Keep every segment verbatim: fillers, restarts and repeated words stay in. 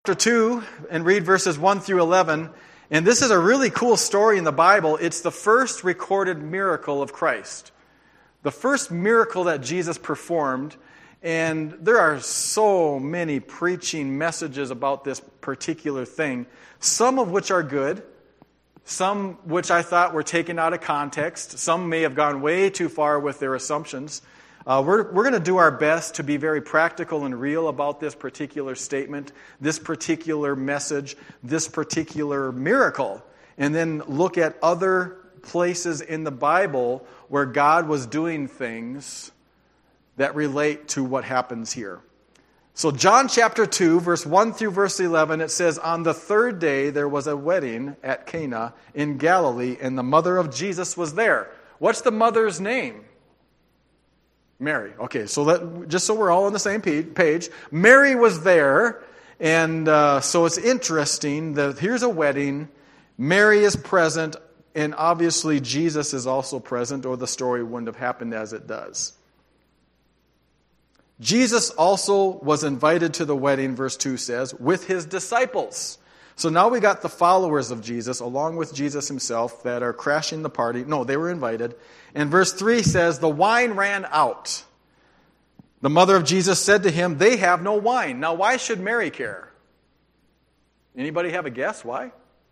Chapter two and read verses one through eleven. And this is a really cool story in the Bible. It's the first recorded miracle of Christ. The first miracle that Jesus performed. And there are so many preaching messages about this particular thing, some of which are good, some which I thought were taken out of context. Some may have gone way too far with their assumptions. Uh, we're we're going to do our best to be very practical and real about this particular statement, this particular message, this particular miracle, and then look at other places in the Bible where God was doing things that relate to what happens here. So John chapter two, verse one through verse eleven, it says, "On the third day there was a wedding at Cana in Galilee, and the mother of Jesus was there." What's the mother's name? Mary. Okay, so let, just so we're all on the same page, Mary was there, and uh, so it's interesting that here's a wedding, Mary is present, and obviously Jesus is also present, or the story wouldn't have happened as it does. Jesus also was invited to the wedding, verse two says, with his disciples. So now we got the followers of Jesus, along with Jesus himself, that are crashing the party. No, they were invited. And verse three says, the wine ran out. The mother of Jesus said to him, "They have no wine." Now, why should Mary care? Anybody have a guess why?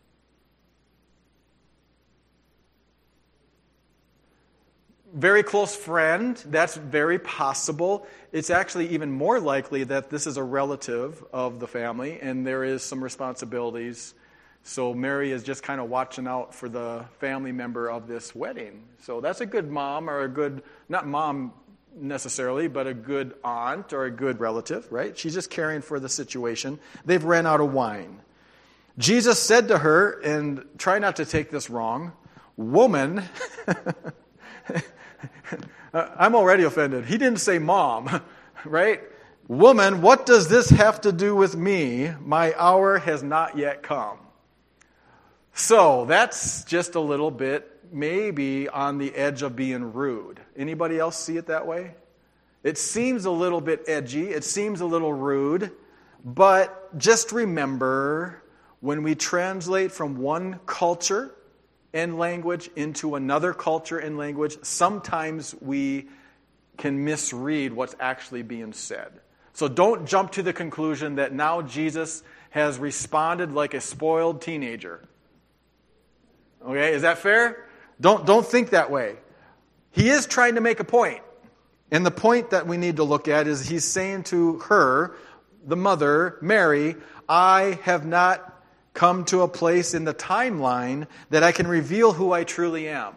Very close friend, that's very possible. It's actually even more likely that this is a relative of the family, and there is some responsibilities. So Mary is just kind of watching out for the family member of this wedding. So that's a good mom, or a good, not mom necessarily, but a good aunt or a good relative, right? She's just caring for the situation. They've ran out of wine. Jesus said to her, and try not to take this wrong, "Woman," I'm already offended. He didn't say mom, right? "Woman, what does this have to do with me? My hour has not yet come." So that's just a little bit maybe on the edge of being rude. Anybody else see it that way? It seems a little bit edgy. It seems a little rude. But just remember, when we translate from one culture and language into another culture and language, sometimes we can misread what's actually being said. So don't jump to the conclusion that now Jesus has responded like a spoiled teenager. Okay, is that fair? Don't, don't think that way. He is trying to make a point. And the point that we need to look at is he's saying to her, the mother, Mary, "I have not come to a place in the timeline that I can reveal who I truly am."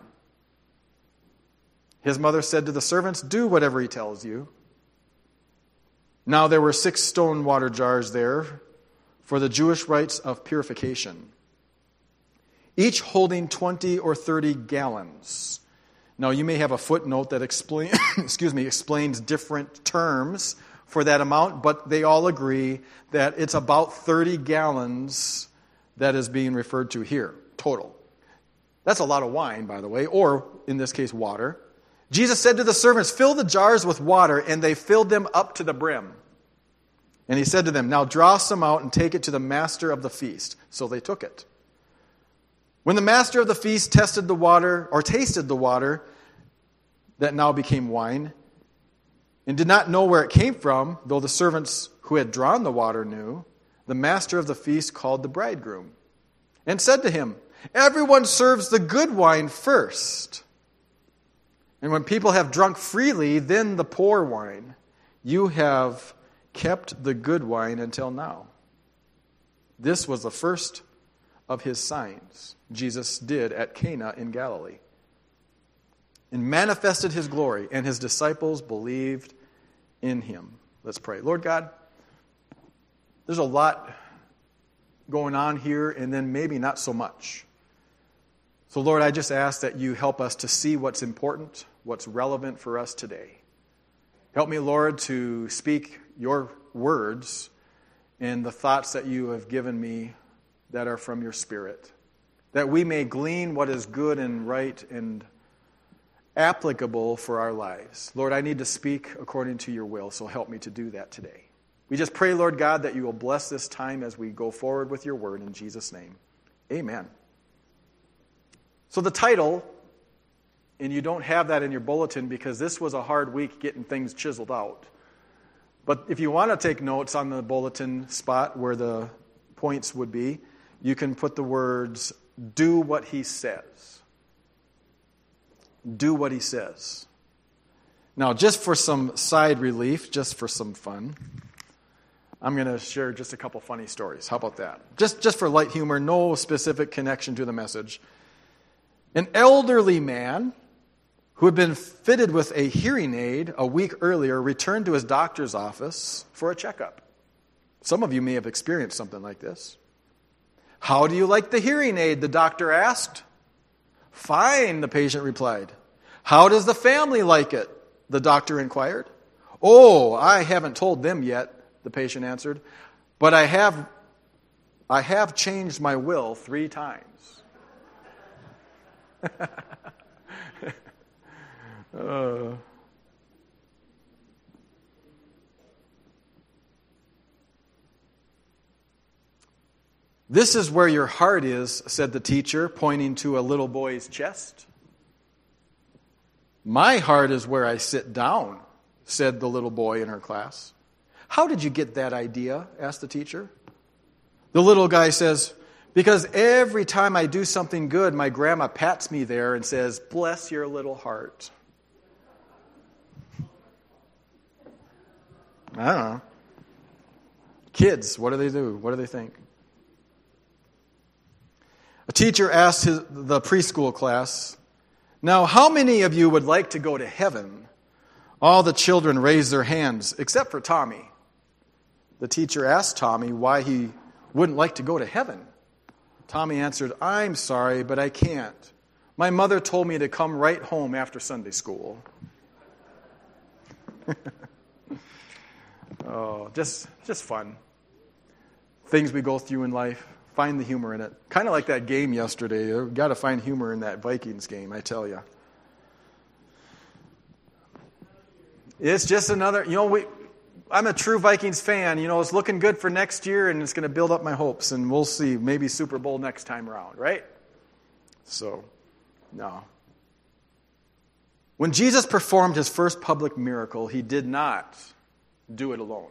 His mother said to the servants, "Do whatever he tells you." Now there were six stone water jars there for the Jewish rites of purification, each holding twenty or thirty gallons. Now you may have a footnote that explain, excuse me, explains different terms for that amount, but they all agree that it's about thirty gallons that is being referred to here, total. That's a lot of wine, by the way, or in this case, water. Jesus said to the servants, "Fill the jars with water," and they filled them up to the brim. And he said to them, "Now draw some out and take it to the master of the feast." So they took it. When the master of the feast tested the water, or tasted the water that now became wine, and did not know where it came from, though the servants who had drawn the water knew, the master of the feast called the bridegroom and said to him, "Everyone serves the good wine first. And when people have drunk freely, then the poor wine. You have kept the good wine until now." This was the first of his signs Jesus did at Cana in Galilee, and manifested his glory, and his disciples believed in him. Let's pray. Lord God, there's a lot going on here, and then maybe not so much. So Lord, I just ask that you help us to see what's important, what's relevant for us today. Help me, Lord, to speak your words and the thoughts that you have given me that are from your Spirit, that we may glean what is good and right and applicable for our lives. Lord, I need to speak according to your will, so help me to do that today. We just pray, Lord God, that you will bless this time as we go forward with your word in Jesus' name. Amen. So the title, and you don't have that in your bulletin because this was a hard week getting things chiseled out. But if you want to take notes on the bulletin spot where the points would be, you can put the words, do what he says. Do what he says. Now, just for some side relief, just for some fun, I'm going to share just a couple funny stories. How about that? Just, just for light humor, no specific connection to the message. An elderly man who had been fitted with a hearing aid a week earlier returned to his doctor's office for a checkup. Some of you may have experienced something like this. How do you like the hearing aid? The doctor asked. Fine, the patient replied. How does the family like it? The doctor inquired. Oh, I haven't told them yet, the patient answered. But I have, I have changed my will three times. uh. This is where your heart is, said the teacher, pointing to a little boy's chest. My heart is where I sit down, said the little boy in her class. How did you get that idea? Asked the teacher. The little guy says, because every time I do something good, my grandma pats me there and says, bless your little heart. I don't know. Kids, what do they do? What do they think? A teacher asked his, the preschool class, now how many of you would like to go to heaven? All the children raised their hands, except for Tommy. The teacher asked Tommy why he wouldn't like to go to heaven. Tommy answered, I'm sorry, but I can't. My mother told me to come right home after Sunday school. oh, just, just fun. Things we go through in life. Find the humor in it. Kind of like that game yesterday. You've got to find humor in that Vikings game, I tell you. It's just another, you know, we, I'm a true Vikings fan. You know, it's looking good for next year, and it's going to build up my hopes, and we'll see. Maybe Super Bowl next time around, right? So, no. When Jesus performed his first public miracle, he did not do it alone.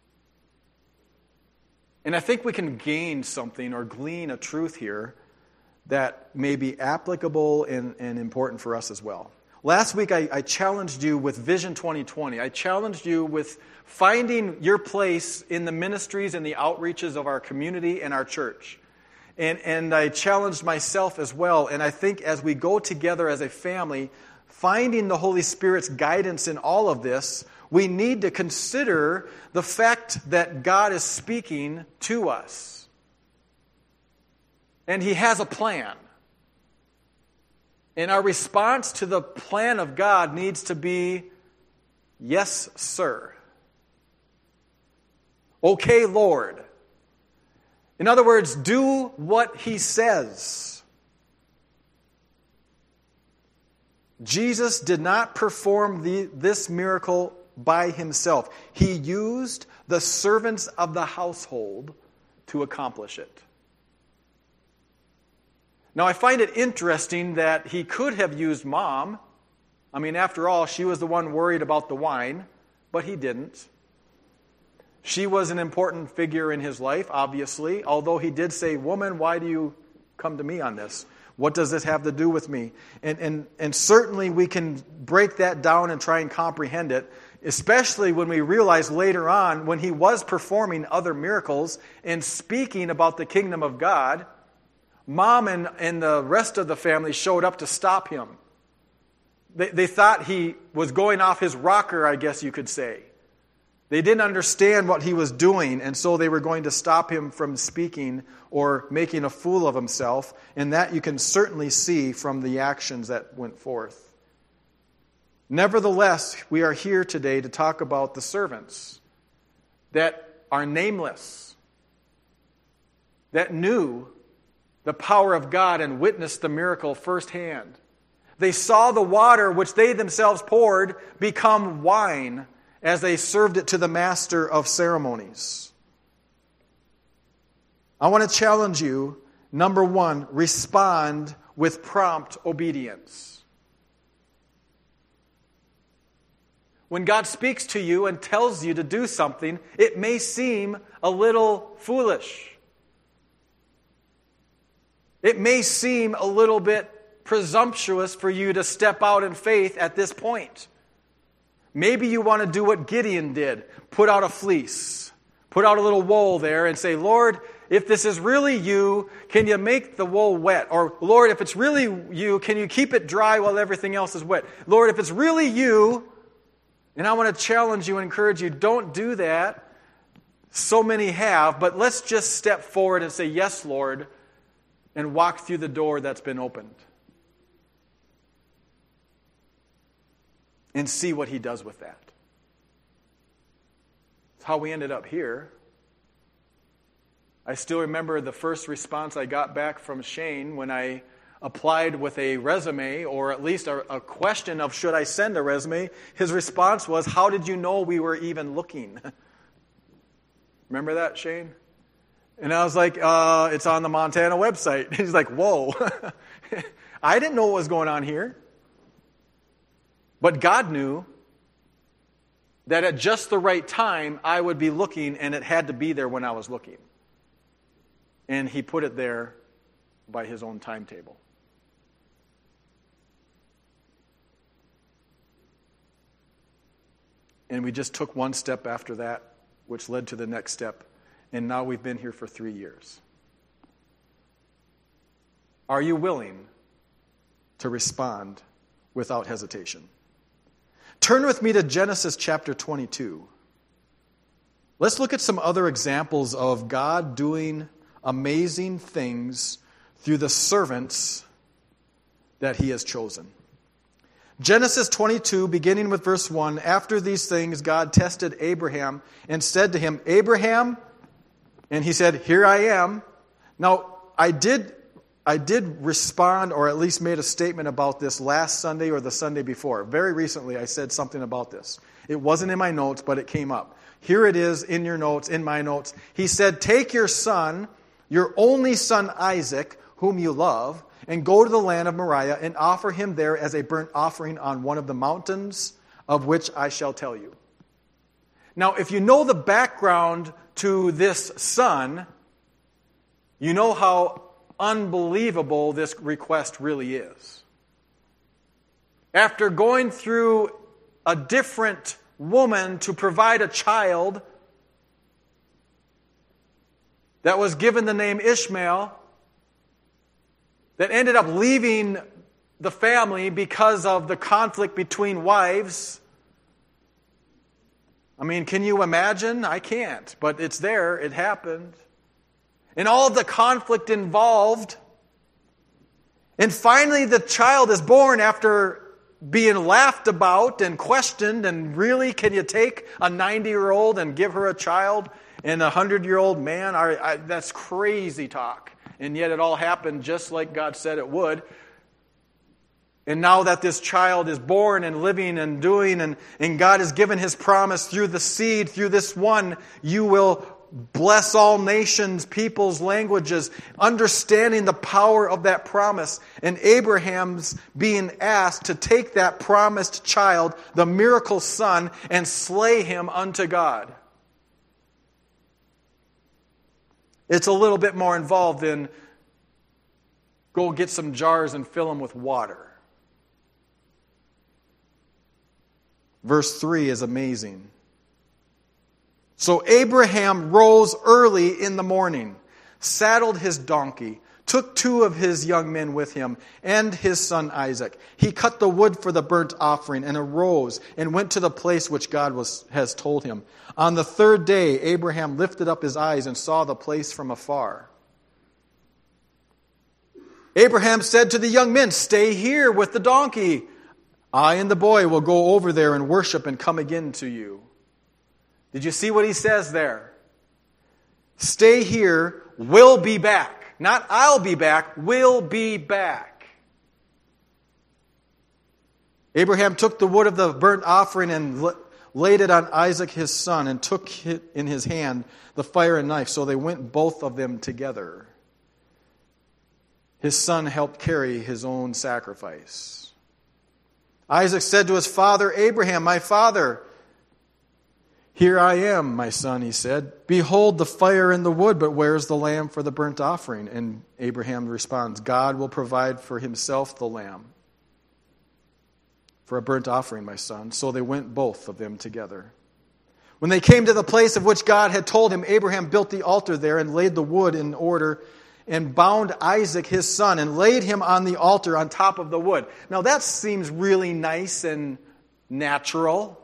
And I think we can gain something or glean a truth here that may be applicable and, and important for us as well. Last week, I, I challenged you with Vision twenty twenty. I challenged you with finding your place in the ministries and the outreaches of our community and our church. And, and I challenged myself as well. And I think as we go together as a family, finding the Holy Spirit's guidance in all of this, we need to consider the fact that God is speaking to us. And he has a plan. And our response to the plan of God needs to be, yes, sir. Okay, Lord. In other words, do what he says. Jesus did not perform the, this miracle by himself. He used the servants of the household to accomplish it. Now, I find it interesting that he could have used Mom. I mean, after all, she was the one worried about the wine, but he didn't. She was an important figure in his life, obviously, although he did say, woman, why do you come to me on this? What does this have to do with me? And, and, and certainly we can break that down and try and comprehend it, especially when we realize later on when he was performing other miracles and speaking about the kingdom of God, Mom and, and the rest of the family showed up to stop him. They, they thought he was going off his rocker, I guess you could say. They didn't understand what he was doing, and so they were going to stop him from speaking or making a fool of himself, and that you can certainly see from the actions that went forth. Nevertheless, we are here today to talk about the servants that are nameless, that knew the power of God and witnessed the miracle firsthand. They saw the water which they themselves poured become wine, as they served it to the master of ceremonies. I want to challenge you, number one, respond with prompt obedience. When God speaks to you and tells you to do something, it may seem a little foolish. It may seem a little bit presumptuous for you to step out in faith at this point. Maybe you want to do what Gideon did, put out a fleece, put out a little wool there and say, Lord, if this is really you, can you make the wool wet? Or, Lord, if it's really you, can you keep it dry while everything else is wet? Lord, if it's really you, and I want to challenge you and encourage you, don't do that. So many have, but let's just step forward and say, yes, Lord, and walk through the door that's been opened. And see what he does with that. That's how we ended up here. I still remember the first response I got back from Shane when I applied with a resume, or at least a, a question of should I send a resume. His response was, how did you know we were even looking? Remember that, Shane? And I was like, uh, it's on the Montana website. He's like, whoa. I didn't know what was going on here. But God knew that at just the right time, I would be looking, and it had to be there when I was looking. And he put it there by his own timetable. And we just took one step after that, which led to the next step. And now we've been here for three years. Are you willing to respond without hesitation? Turn with me to Genesis chapter twenty-two. Let's look at some other examples of God doing amazing things through the servants that he has chosen. Genesis twenty-two, beginning with verse one, after these things God tested Abraham and said to him, Abraham, and he said, here I am. Now, I did I did respond, or at least made a statement about this last Sunday or the Sunday before. Very recently I said something about this. It wasn't in my notes, but it came up. Here it is in your notes, in my notes. He said, take your son, your only son Isaac, whom you love, and go to the land of Moriah and offer him there as a burnt offering on one of the mountains of which I shall tell you. Now, if you know the background to this son, you know how unbelievable this request really is. After going through a different woman to provide a child that was given the name Ishmael, that ended up leaving the family because of the conflict between wives. I mean, can you imagine? I can't, but it's there. It happened. And all of the conflict involved. And finally, the child is born after being laughed about and questioned. And really, can you take a ninety-year-old and give her a child and a hundred-year-old man? I, I, that's crazy talk. And yet it all happened just like God said it would. And now that this child is born and living and doing, and, and God has given his promise through the seed, through this one, you will bless all nations, peoples, languages, understanding the power of that promise. And Abraham's being asked to take that promised child, the miracle son, and slay him unto God. It's a little bit more involved than go get some jars and fill them with water. Verse three is amazing. So Abraham rose early in the morning, saddled his donkey, took two of his young men with him, and his son Isaac. He cut the wood for the burnt offering and arose and went to the place which God was, has told him. On the third day, Abraham lifted up his eyes and saw the place from afar. Abraham said to the young men, stay here with the donkey. I and the boy will go over there and worship and come again to you. Did you see what he says there? Stay here, we'll be back. Not I'll be back, we'll be back. Abraham took the wood of the burnt offering and laid it on Isaac his son, and took in his hand the fire and knife. So they went both of them together. His son helped carry his own sacrifice. Isaac said to his father Abraham, "My father." "Here I am, my son," he said. "Behold the fire and the wood, but where is the lamb for the burnt offering?" And Abraham responds, "God will provide for himself the lamb for a burnt offering, my son." So they went both of them together. When they came to the place of which God had told him, Abraham built the altar there and laid the wood in order and bound Isaac his son and laid him on the altar on top of the wood. Now that seems really nice and natural.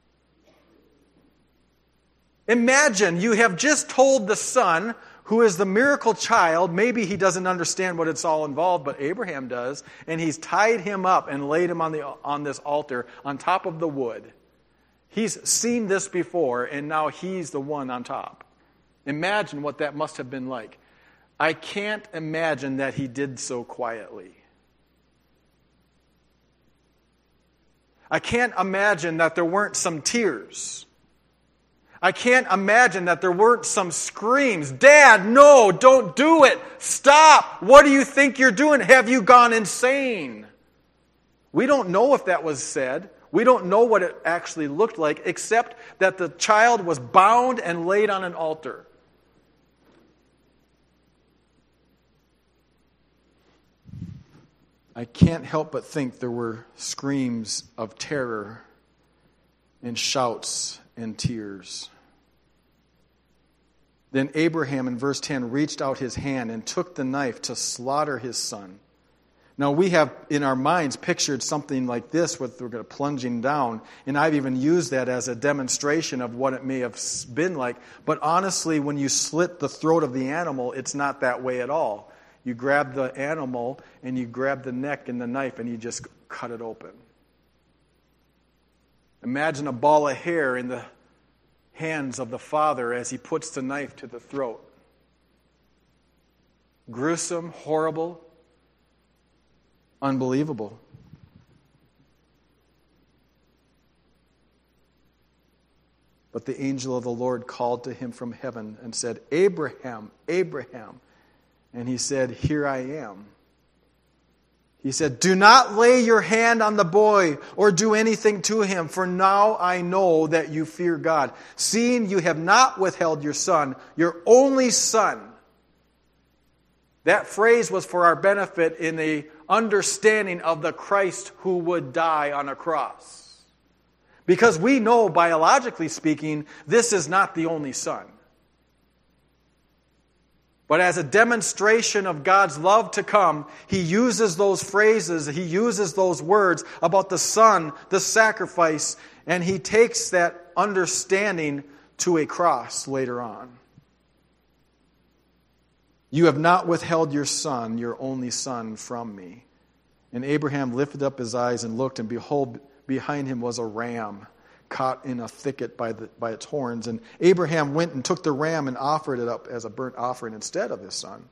Imagine you have just told the son, who is the miracle child, maybe he doesn't understand what it's all involved, but Abraham does, and he's tied him up and laid him on the on this altar on top of the wood. He's seen this before, and now he's the one on top. Imagine what that must have been like. I can't imagine that he did so quietly. I can't imagine that there weren't some tears. I can't imagine that there weren't some screams. "Dad, no, don't do it. Stop. What do you think you're doing? Have you gone insane?" We don't know if that was said. We don't know what it actually looked like, except that the child was bound and laid on an altar. I can't help but think there were screams of terror and shouts and tears. Then Abraham, in verse ten, reached out his hand and took the knife to slaughter his son. Now we have in our minds pictured something like this with we're going to plunging down, and I've even used that as a demonstration of what it may have been like. But honestly, when you slit the throat of the animal, it's not that way at all. You grab the animal and you grab the neck and the knife and you just cut it open. Imagine a ball of hair in the hands of the father as he puts the knife to the throat. Gruesome, horrible, unbelievable. But the angel of the Lord called to him from heaven and said, "Abraham, Abraham." And he said, "Here I am." He said, "Do not lay your hand on the boy or do anything to him, for now I know that you fear God, seeing you have not withheld your son, your only son." That phrase was for our benefit in the understanding of the Christ who would die on a cross. Because we know, biologically speaking, this is not the only son. But as a demonstration of God's love to come, he uses those phrases, he uses those words about the son, the sacrifice, and he takes that understanding to a cross later on. "You have not withheld your son, your only son, from me." And Abraham lifted up his eyes and looked, and behold, behind him was a ram caught in a thicket by the, by its horns. And Abraham went and took the ram and offered it up as a burnt offering instead of his son.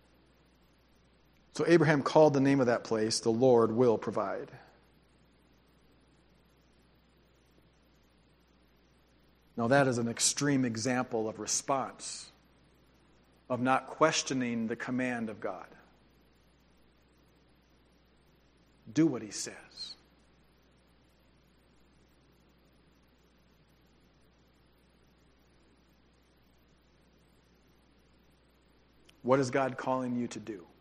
So Abraham called the name of that place, "The Lord Will Provide." Now that is an extreme example of response, of not questioning the command of God. Do what he says. What is God calling you to do?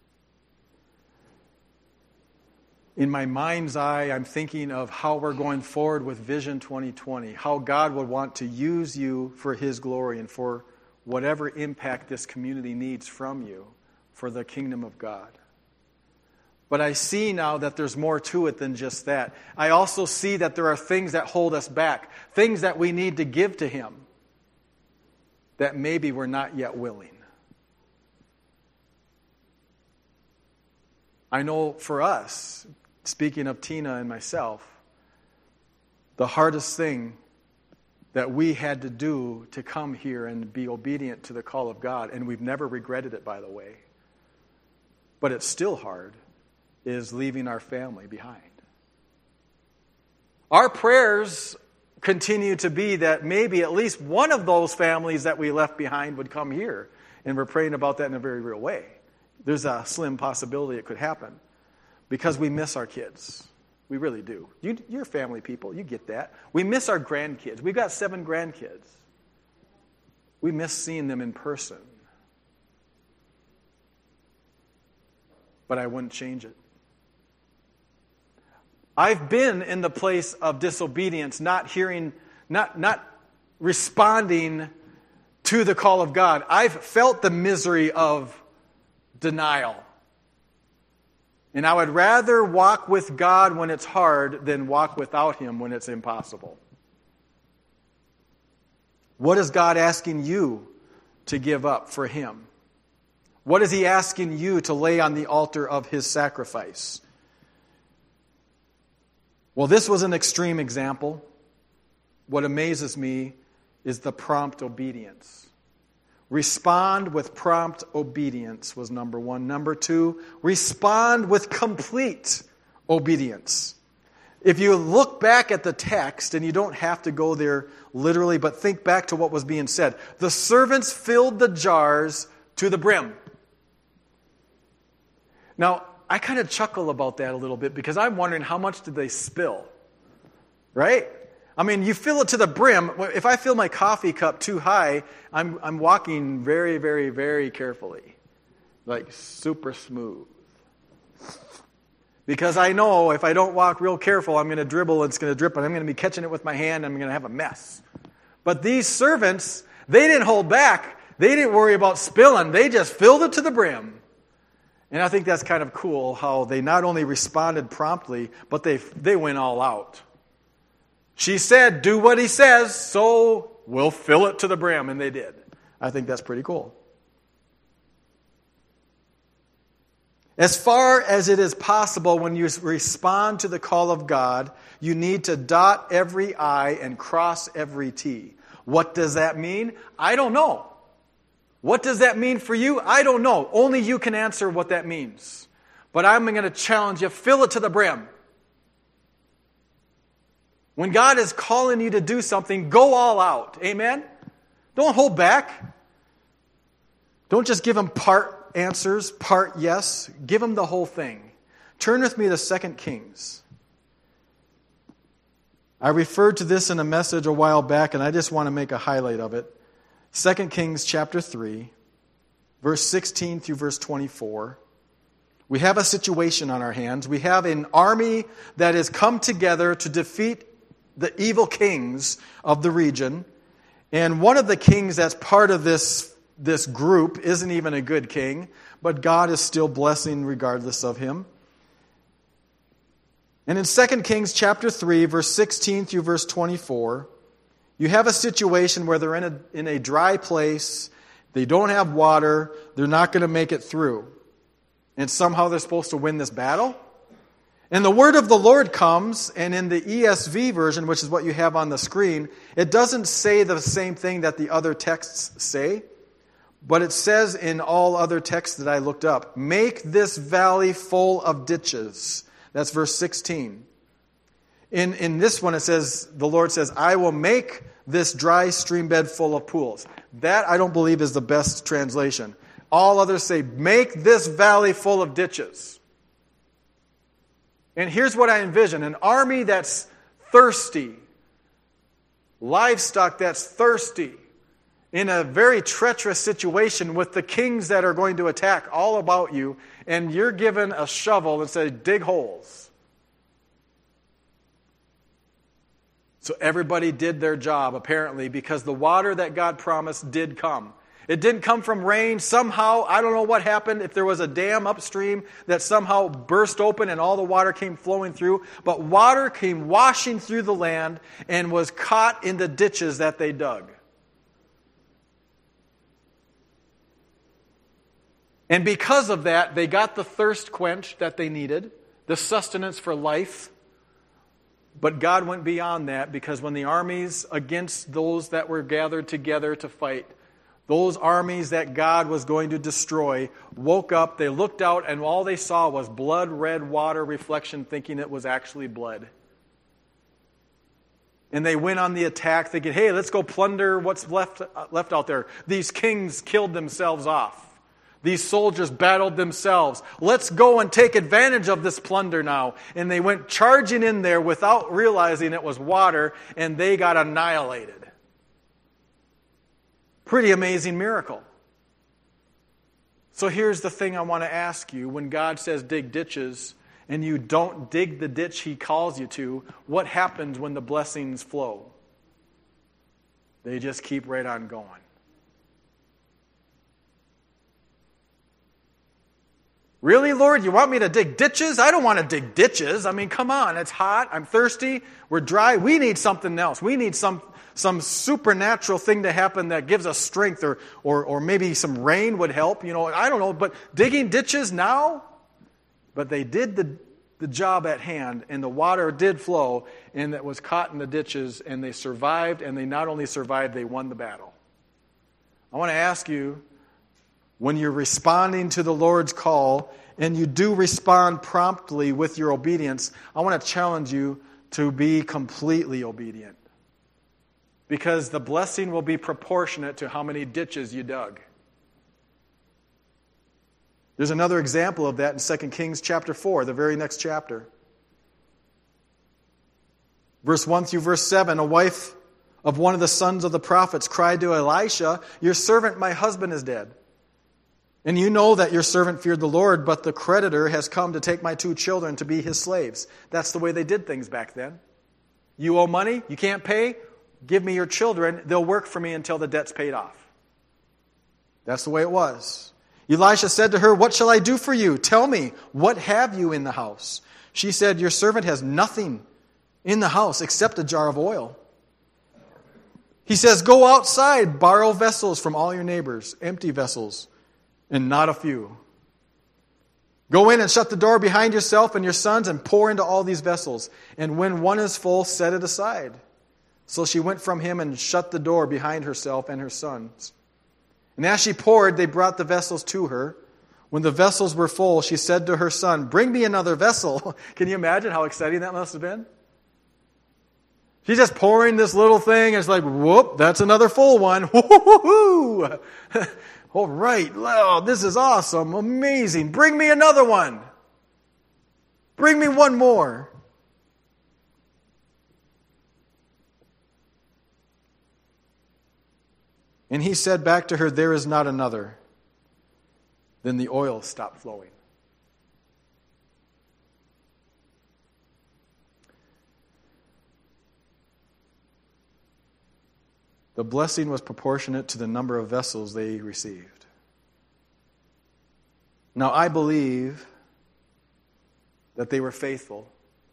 In my mind's eye, I'm thinking of how we're going forward with Vision twenty twenty, how God would want to use you for his glory and for whatever impact this community needs from you for the kingdom of God. But I see now that there's more to it than just that. I also see that there are things that hold us back, things that we need to give to him that maybe we're not yet willing. I know for us, speaking of Tina and myself, the hardest thing that we had to do to come here and be obedient to the call of God, and we've never regretted it, by the way, but it's still hard, is leaving our family behind. Our prayers continue to be that maybe at least one of those families that we left behind would come here. And we're praying about that in a very real way. There's a slim possibility it could happen because we miss our kids. We really do. You, you're family people. You get that. We miss our grandkids. We've got seven grandkids. We miss seeing them in person. But I wouldn't change it. I've been in the place of disobedience, not hearing, not, not responding to the call of God. I've felt the misery of denial. And I would rather walk with God when it's hard than walk without Him when it's impossible. What is God asking you to give up for Him? What is He asking you to lay on the altar of His sacrifice? Well, this was an extreme example. What amazes me is the prompt obedience. Respond with prompt obedience was number one. Number two, respond with complete obedience. If you look back at the text, and you don't have to go there literally, but think back to what was being said. The servants filled the jars to the brim. Now, I kind of chuckle about that a little bit because I'm wondering how much did they spill? Right? I mean, you fill it to the brim. If I fill my coffee cup too high, I'm I'm walking very, very, very carefully. Like super smooth. Because I know if I don't walk real careful, I'm going to dribble, it's going to drip, and I'm going to be catching it with my hand, and I'm going to have a mess. But these servants, they didn't hold back. They didn't worry about spilling. They just filled it to the brim. And I think that's kind of cool how they not only responded promptly, but they they went all out. She said, do what he says, so we'll fill it to the brim. And they did. I think that's pretty cool. As far as it is possible when you respond to the call of God, you need to dot every I and cross every T. What does that mean? I don't know. What does that mean for you? I don't know. Only you can answer what that means. But I'm going to challenge you, fill it to the brim. When God is calling you to do something, go all out. Amen? Don't hold back. Don't just give Him part answers, part yes. Give Him the whole thing. Turn with me to Second Kings. I referred to this in a message a while back, and I just want to make a highlight of it. Second Kings chapter three, verse sixteen through verse twenty-four. We have a situation on our hands. We have an army that has come together to defeat the evil kings of the region. And one of the kings that's part of this, this group isn't even a good king, but God is still blessing regardless of him. And in Second Kings chapter three, verse sixteen through verse twenty-four, you have a situation where they're in a, in a dry place, they don't have water, they're not going to make it through. And somehow they're supposed to win this battle. And the word of the Lord comes, and in the E S V version, which is what you have on the screen, it doesn't say the same thing that the other texts say, but it says in all other texts that I looked up, make this valley full of ditches. That's verse sixteen. In, in this one it says, the Lord says, I will make this dry stream bed full of pools. That I don't believe is the best translation. All others say, make this valley full of ditches. And here's what I envision. An army that's thirsty. Livestock that's thirsty. In a very treacherous situation with the kings that are going to attack all about you. And you're given a shovel and say, dig holes. So everybody did their job, apparently, because the water that God promised did come. It didn't come from rain. Somehow, I don't know what happened, if there was a dam upstream that somehow burst open and all the water came flowing through. But water came washing through the land and was caught in the ditches that they dug. And because of that, they got the thirst quenched that they needed, the sustenance for life. But God went beyond that, because when the armies against those that were gathered together to fight, those armies that God was going to destroy, woke up, they looked out, and all they saw was blood-red water reflection, thinking it was actually blood. And they went on the attack thinking, hey, let's go plunder what's left, uh, left out there. These kings killed themselves off. These soldiers battled themselves. Let's go and take advantage of this plunder now. And they went charging in there without realizing it was water, and they got annihilated. Pretty amazing miracle. So here's the thing I want to ask you. When God says dig ditches, and you don't dig the ditch He calls you to, what happens when the blessings flow? They just keep right on going. Really, Lord, you want me to dig ditches? I don't want to dig ditches. I mean, come on, it's hot, I'm thirsty, we're dry. We need something else. We need some some supernatural thing to happen that gives us strength, or or or maybe some rain would help. You know, I don't know, but digging ditches now? But they did the, the job at hand, and the water did flow, and it was caught in the ditches, and they survived, and they not only survived, they won the battle. I want to ask you, when you're responding to the Lord's call, and you do respond promptly with your obedience, I want to challenge you to be completely obedient. Because the blessing will be proportionate to how many ditches you dug. There's another example of that in Second Kings chapter four, the very next chapter. Verse one through verse seven, a wife of one of the sons of the prophets cried to Elisha, your servant, my husband, is dead. And you know that your servant feared the Lord, but the creditor has come to take my two children to be his slaves. That's the way they did things back then. You owe money, you can't pay, give me your children, they'll work for me until the debt's paid off. That's the way it was. Elisha said to her, what shall I do for you? Tell me, what have you in the house? She said, your servant has nothing in the house except a jar of oil. He says, go outside, borrow vessels from all your neighbors, empty vessels, and not a few. Go in and shut the door behind yourself and your sons and pour into all these vessels. And when one is full, set it aside. So she went from him and shut the door behind herself and her sons. And as she poured, they brought the vessels to her. When the vessels were full, she said to her son, bring me another vessel. Can you imagine how exciting that must have been? She's just pouring this little thing, and it's like, whoop, that's another full one. Woo-hoo-hoo-hoo. All right, oh, this is awesome, amazing. Bring me another one. Bring me one more. And he said back to her, there is not another. Then the oil stopped flowing. The blessing was proportionate to the number of vessels they received. Now, I believe that they were faithful.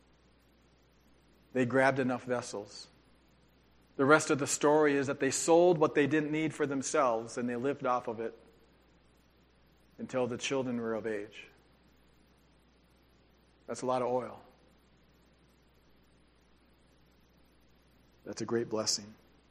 They grabbed enough vessels. The rest of the story is that they sold what they didn't need for themselves, and they lived off of it until the children were of age. That's a lot of oil. That's a great blessing.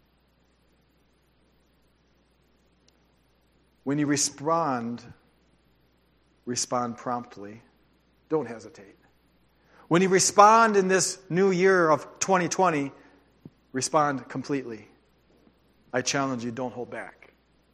When you respond, respond promptly. Don't hesitate. When you respond in this new year of twenty twenty, respond completely. I challenge you, don't hold back.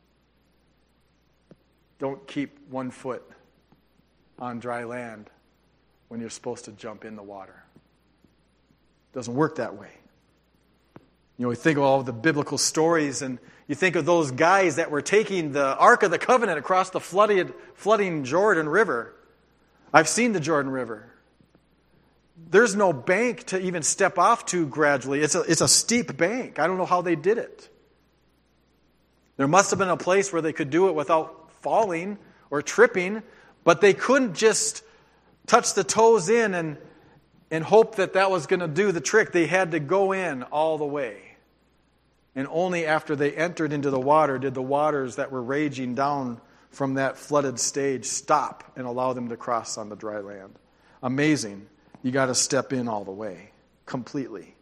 Don't keep one foot on dry land when you're supposed to jump in the water. It doesn't work that way. You know, we think of all the biblical stories, and you think of those guys that were taking the Ark of the Covenant across the flooded, flooding Jordan River. I've seen the Jordan River. There's no bank to even step off to gradually. It's a, it's a steep bank. I don't know how they did it. There must have been a place where they could do it without falling or tripping, but they couldn't just touch the toes in and, and hope that that was going to do the trick. They had to go in all the way. And only after they entered into the water did the waters that were raging down from that flooded stage stop and allow them to cross on the dry land. Amazing. You got to step in all the way, completely.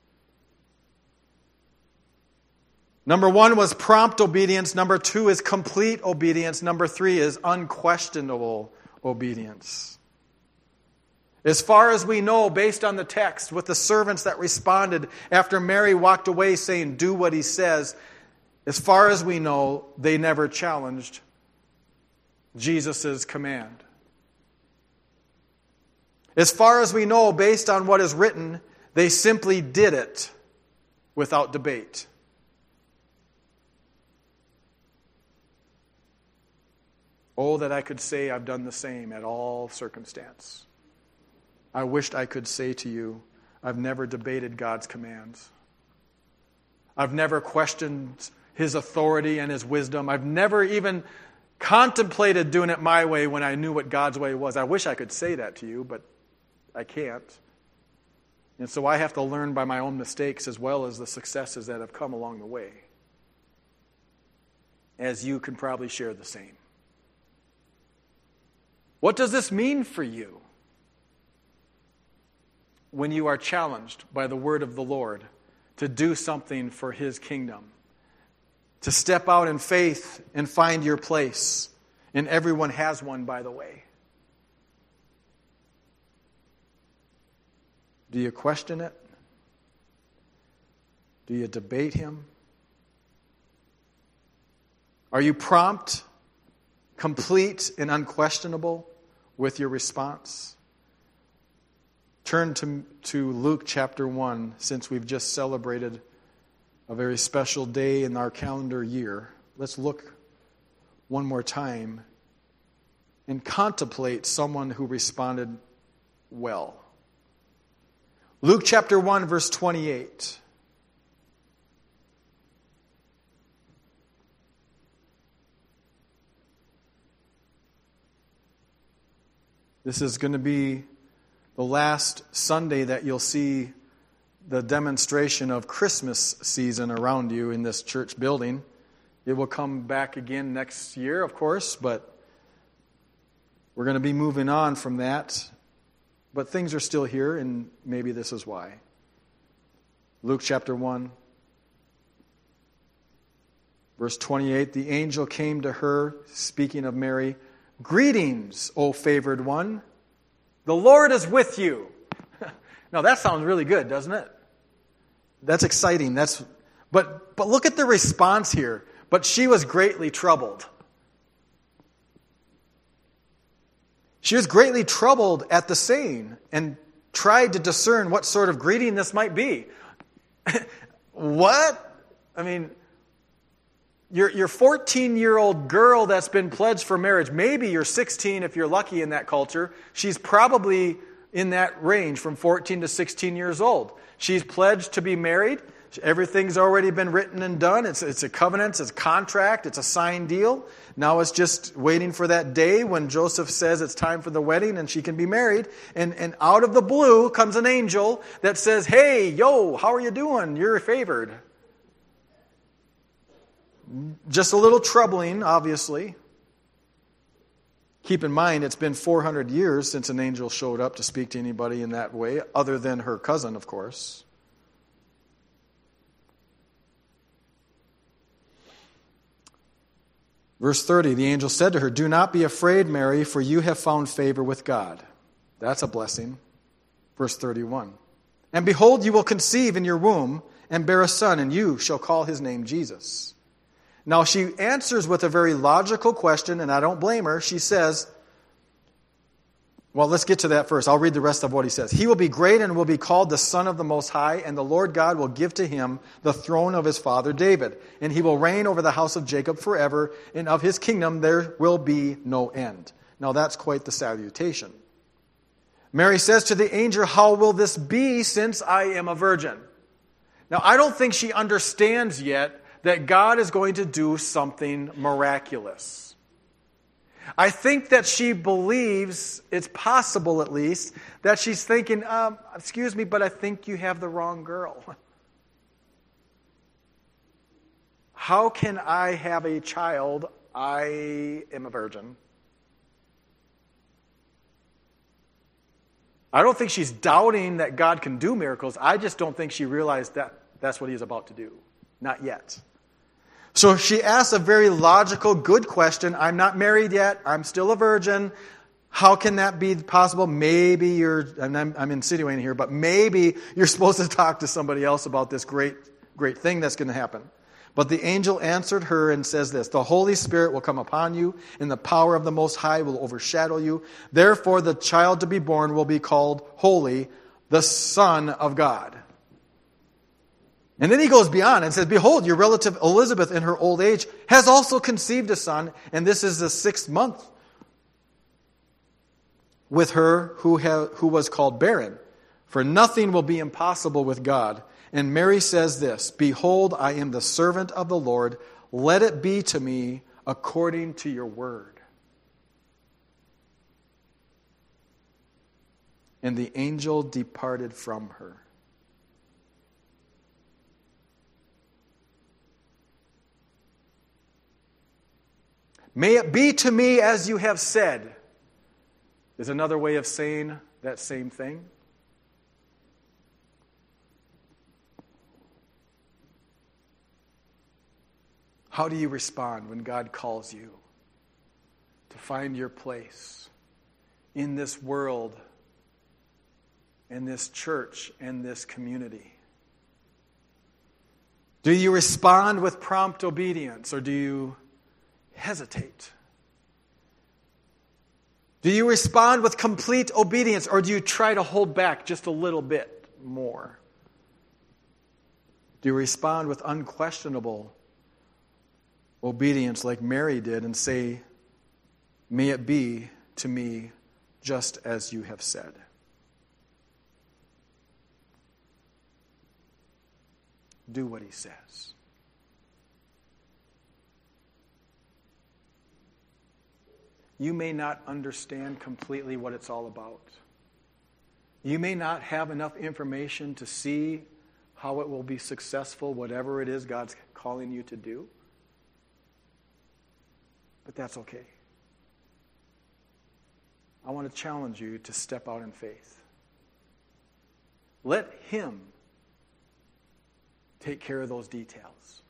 Number one was prompt obedience. Number two is complete obedience. Number three is unquestionable obedience. As far as we know, based on the text, with the servants that responded after Mary walked away saying, do what he says, as far as we know, they never challenged Jesus' command. As far as we know, based on what is written, they simply did it without debate. Oh, that I could say I've done the same at all circumstance. I wished I could say to you, I've never debated God's commands. I've never questioned His authority and His wisdom. I've never even contemplated doing it my way when I knew what God's way was. I wish I could say that to you, but I can't. And so I have to learn by my own mistakes as well as the successes that have come along the way. As you can probably share the same. What does this mean for you when you are challenged by the word of the Lord to do something for His kingdom? To step out in faith and find your place. And everyone has one, by the way. Do you question it? Do you debate Him? Are you prompt, complete, and unquestionable with your response? Turn to, to Luke chapter one, since we've just celebrated a very special day in our calendar year. Let's look one more time and contemplate someone who responded well. Luke chapter one, verse twenty-eight. This is going to be the last Sunday that you'll see the demonstration of Christmas season around you in this church building. It will come back again next year, of course, but we're going to be moving on from that. But things are still here, and maybe this is why. Luke chapter one, verse twenty-eight, the angel came to her, speaking of Mary, greetings, O favored one, the Lord is with you. Now that sounds really good, doesn't it? That's exciting. That's, but, but look at the response here. But she was greatly troubled. She was greatly troubled at the saying and tried to discern what sort of greeting this might be. What? I mean, your your fourteen-year-old girl that's been pledged for marriage, maybe you're sixteen if you're lucky in that culture. She's probably in that range from fourteen to sixteen years old. She's pledged to be married. Everything's already been written and done. It's, it's a covenant, it's a contract, it's a signed deal. Now it's just waiting for that day when Joseph says it's time for the wedding and she can be married. And, and out of the blue comes an angel that says, hey, yo, how are you doing? You're favored. Just a little troubling, obviously. Keep in mind, it's been four hundred years since an angel showed up to speak to anybody in that way, other than her cousin, of course. Verse thirty, the angel said to her, do not be afraid, Mary, for you have found favor with God. That's a blessing. Verse thirty-one, and behold, you will conceive in your womb and bear a son, and you shall call his name Jesus. Now she answers with a very logical question, and I don't blame her. She says, well, let's get to that first. I'll read the rest of what he says. He will be great and will be called the Son of the Most High, and the Lord God will give to him the throne of his father David, and he will reign over the house of Jacob forever, and of his kingdom there will be no end. Now that's quite the salutation. Mary says to the angel, how will this be since I am a virgin? Now I don't think she understands yet that God is going to do something miraculous. I think that she believes, it's possible at least, that she's thinking, um, excuse me, but I think you have the wrong girl. How can I have a child? I am a virgin. I don't think she's doubting that God can do miracles. I just don't think she realized that that's what he's about to do. Not yet. So she asks a very logical, good question. I'm not married yet. I'm still a virgin. How can that be possible? Maybe you're, and I'm, I'm insinuating here, but maybe you're supposed to talk to somebody else about this great, great thing that's going to happen. But the angel answered her and says this, the Holy Spirit will come upon you, and the power of the Most High will overshadow you. Therefore, the child to be born will be called Holy, the Son of God. And then he goes beyond and says, behold, your relative Elizabeth in her old age has also conceived a son, and this is the sixth month with her who, ha- who was called barren. For nothing will be impossible with God. And Mary says this, behold, I am the servant of the Lord. Let it be to me according to your word. And the angel departed from her. May it be to me as you have said, is another way of saying that same thing. How do you respond when God calls you to find your place in this world, in this church, in this community? Do you respond with prompt obedience, or do you hesitate? Do you respond with complete obedience, or do you try to hold back just a little bit more? Do you respond with unquestionable obedience like Mary did and say, may it be to me just as you have said? Do what he says. You may not understand completely what it's all about. You may not have enough information to see how it will be successful, whatever it is God's calling you to do. But that's okay. I want to challenge you to step out in faith. Let him take care of those details.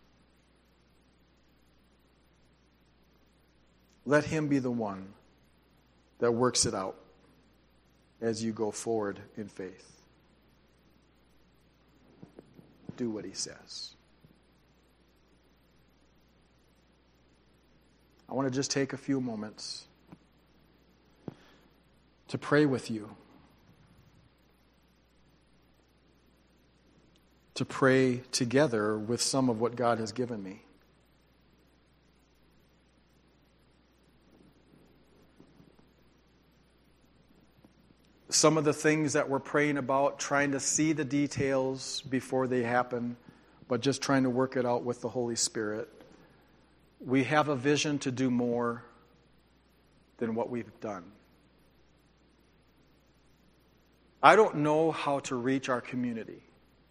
Let him be the one that works it out as you go forward in faith. Do what he says. I want to just take a few moments to pray with you, to pray together with some of what God has given me. Some of the things that we're praying about, trying to see the details before they happen, but just trying to work it out with the Holy Spirit. We have a vision to do more than what we've done. I don't know how to reach our community.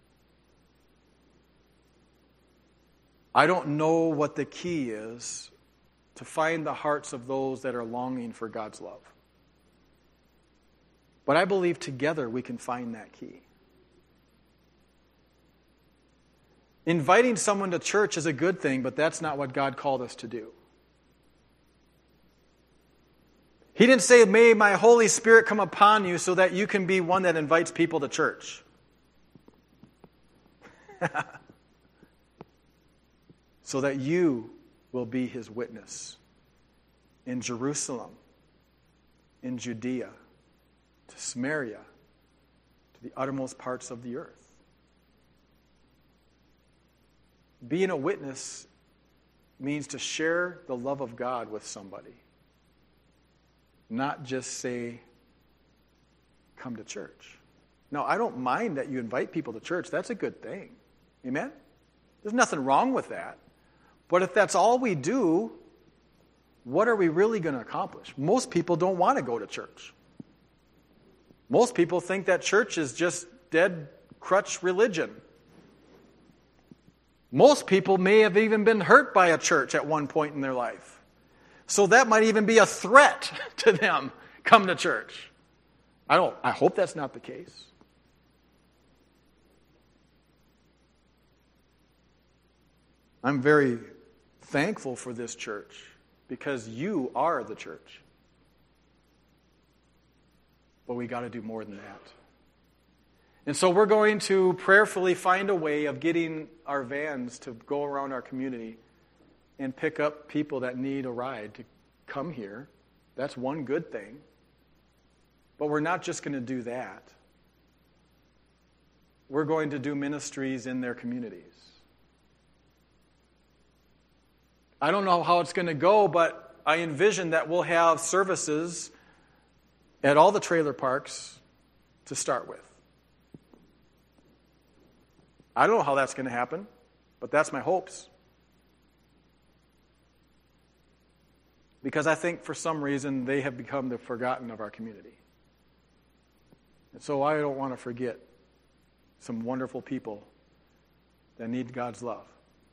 I don't know what the key is to find the hearts of those that are longing for God's love. But I believe together we can find that key. Inviting someone to church is a good thing, but that's not what God called us to do. He didn't say, may my Holy Spirit come upon you so that you can be one that invites people to church. So that you will be his witness in Jerusalem, in Judea, to Samaria, to the uttermost parts of the earth. Being a witness means to share the love of God with somebody. Not just say, come to church. Now, I don't mind that you invite people to church. That's a good thing. Amen? There's nothing wrong with that. But if that's all we do, what are we really going to accomplish? Most people don't want to go to church. Most people think that church is just dead crutch religion. Most people may have even been hurt by a church at one point in their life. So that might even be a threat to them. Come to church. I don't, I hope that's not the case. I'm very thankful for this church because you are the church. But we got to do more than that. And so we're going to prayerfully find a way of getting our vans to go around our community and pick up people that need a ride to come here. That's one good thing. But we're not just going to do that. We're going to do ministries in their communities. I don't know how it's going to go, but I envision that we'll have services at all the trailer parks to start with. I don't know how that's going to happen, but that's my hopes. Because I think for some reason they have become the forgotten of our community. And so I don't want to forget some wonderful people that need God's love.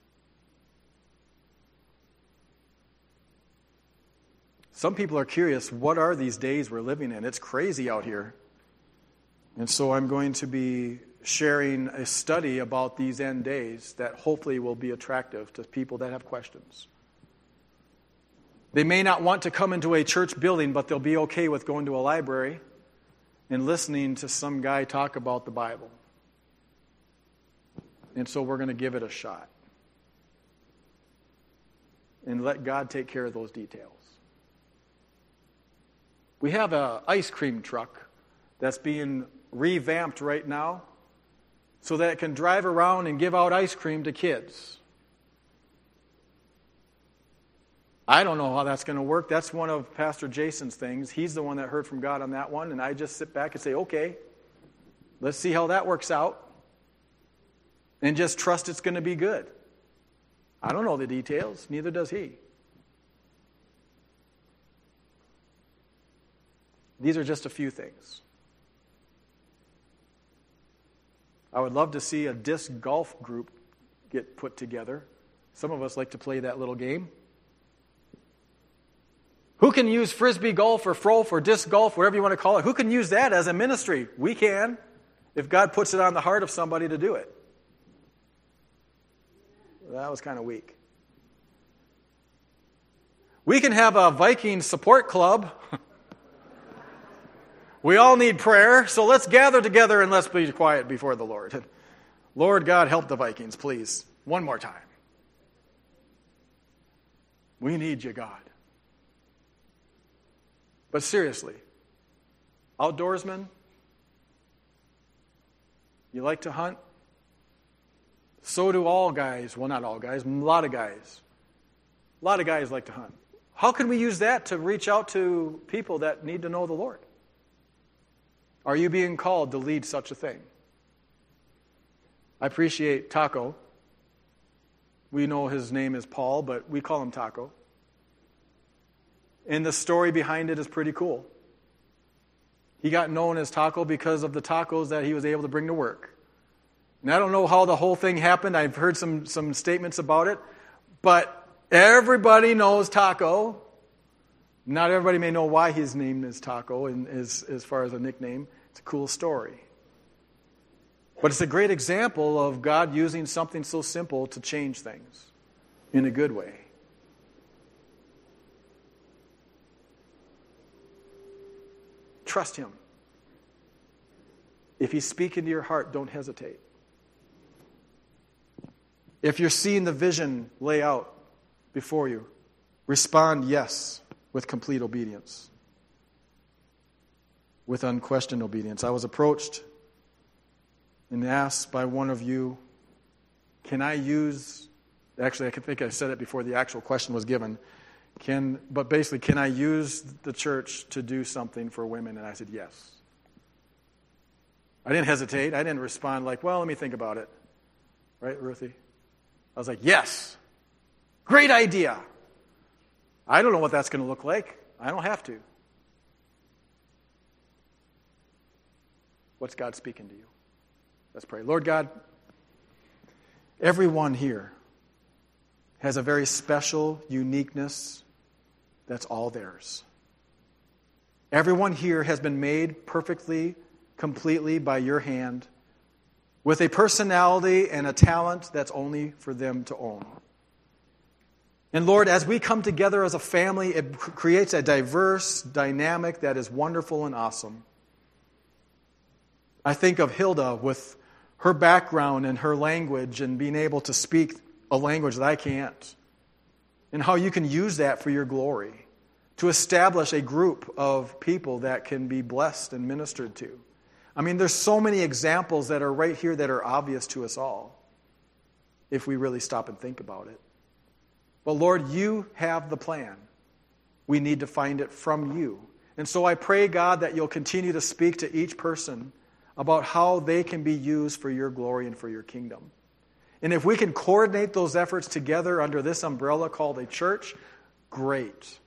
Some people are curious, what are these days we're living in? It's crazy out here. And so I'm going to be sharing a study about these end days that hopefully will be attractive to people that have questions. They may not want to come into a church building, but they'll be okay with going to a library and listening to some guy talk about the Bible. And so we're going to give it a shot. And let God take care of those details. We have an ice cream truck that's being revamped right now so that it can drive around and give out ice cream to kids. I don't know how that's going to work. That's one of Pastor Jason's things. He's the one that heard from God on that one, and I just sit back and say, okay, let's see how that works out, and just trust it's going to be good. I don't know the details, neither does he. These are just a few things. I would love to see a disc golf group get put together. Some of us like to play that little game. Who can use frisbee golf or frof or disc golf, whatever you want to call it? Who can use that as a ministry? We can, if God puts it on the heart of somebody to do it. That was kind of weak. We can have a Viking support club. We all need prayer, so let's gather together and let's be quiet before the Lord. Lord God, help the Vikings, please. One more time. We need you, God. But seriously, outdoorsmen, you like to hunt? So do all guys. Well, not all guys, a lot of guys. A lot of guys like to hunt. How can we use that to reach out to people that need to know the Lord? Are you being called to lead such a thing? I appreciate Taco. We know his name is Paul, but we call him Taco. And the story behind it is pretty cool. He got known as Taco because of the tacos that he was able to bring to work. And I don't know how the whole thing happened. I've heard some, some statements about it. But everybody knows Taco. Not everybody may know why his name is Taco, and as, as far as a nickname. It's a cool story. But it's a great example of God using something so simple to change things in a good way. Trust him. If he's speaking to your heart, don't hesitate. If you're seeing the vision lay out before you, respond yes with complete obedience. With unquestioned obedience. I was approached and asked by one of you, can I use, actually I think I said it before the actual question was given, Can, but basically, can I use the church to do something for women? And I said, yes. I didn't hesitate. I didn't respond like, well, let me think about it. Right, Ruthie? I was like, yes. Great idea. I don't know what that's going to look like. I don't have to. What's God speaking to you? Let's pray. Lord God, everyone here has a very special uniqueness that's all theirs. Everyone here has been made perfectly, completely by your hand, with a personality and a talent that's only for them to own. And Lord, as we come together as a family, it creates a diverse dynamic that is wonderful and awesome. I think of Hilda with her background and her language and being able to speak a language that I can't, and how you can use that for your glory to establish a group of people that can be blessed and ministered to. I mean, there's so many examples that are right here that are obvious to us all if we really stop and think about it. But Lord, you have the plan. We need to find it from you. And so I pray, God, that you'll continue to speak to each person about how they can be used for your glory and for your kingdom. And if we can coordinate those efforts together under this umbrella called a church, great.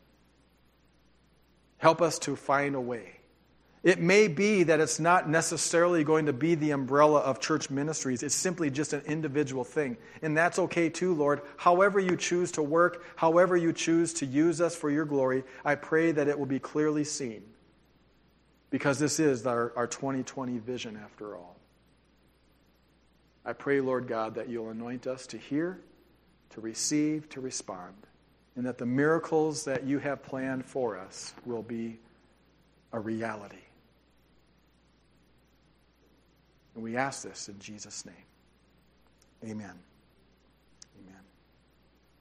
Help us to find a way. It may be that it's not necessarily going to be the umbrella of church ministries. It's simply just an individual thing. And that's okay too, Lord. However you choose to work, however you choose to use us for your glory, I pray that it will be clearly seen. Because this is our, our twenty twenty vision after all. I pray, Lord God, that you'll anoint us to hear, to receive, to respond. And that the miracles that you have planned for us will be a reality. And we ask this in Jesus' name. Amen. Amen.